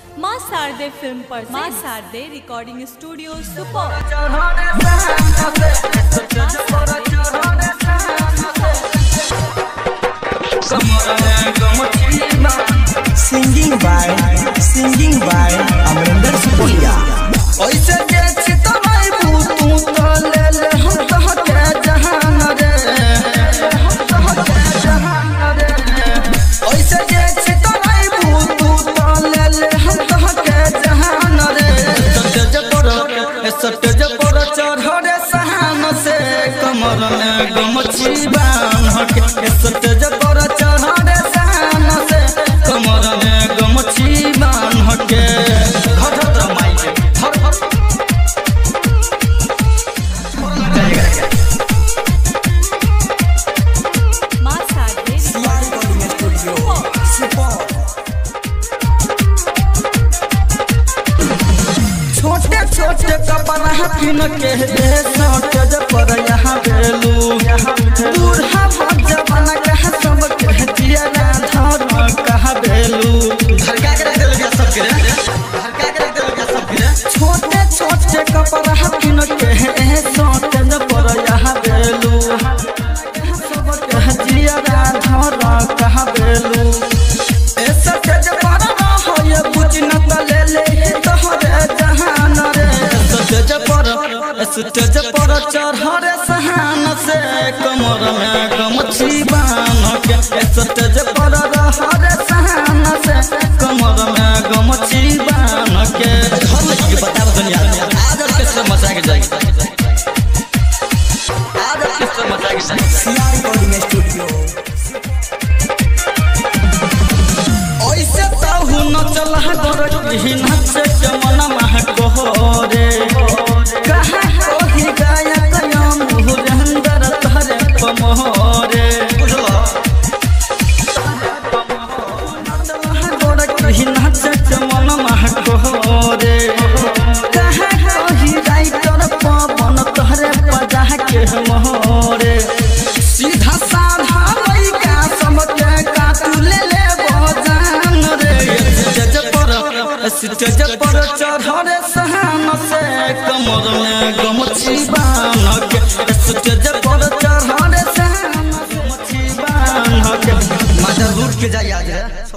मां शारदे फिल्म पर मां Sharde recording studio super. Singing by Amrinder Supolia. ऐसे जे चितनाई तू तो ले ले हम तहके जहान रे, हम तहके जहान रे। ऐसे जे चितनाई तू तो ले ले हम तहके जहान रे। सटेज पर चढ़े सहान से कमर में गमछी बांध के। सटेज पर चढ़े सहान से कमर में गमछी बांध के। छोटे छोटे कपड़ा पिन के सटेज पर यहाँ बेलू। बूढ़ा जवान कह सब कह दिया धर कह बेलू। छोटे छोटे कपड़ा पिन के सटेज पर यहाँ बेलू। सब कह दिया धर कह बेलू। सटेज पर हो ये बुझ न ले ले तोहरे जहान रे। सटेज पर चढ़े सहान से कमर में गमछी बांध के। सटेज पर रहरे सहान से कमर में गमछी बांध के। बता दुनिया आज किस मचा के जाएगी, आज किस मचा के जाएगी। रिकॉर्डिंग स्टूडियो ऐसे ताहू न चला कर ही नचे के मन मह कोरे। कहा कोही गायक यम भुजंदर धरे पमोरे। ही नचे के मन मह कोरे। कहा कोही राइटर पवन तोहरे बजा के मोरे। सीधा साधा लइका समके काटू ले ले बजान रे। स्टेज पर चढ़े सहान से कमर में गमछी बांध के। स्टेज पर चढ़े सहान से गमछी बांध के। माता रूठ के जाइए आज।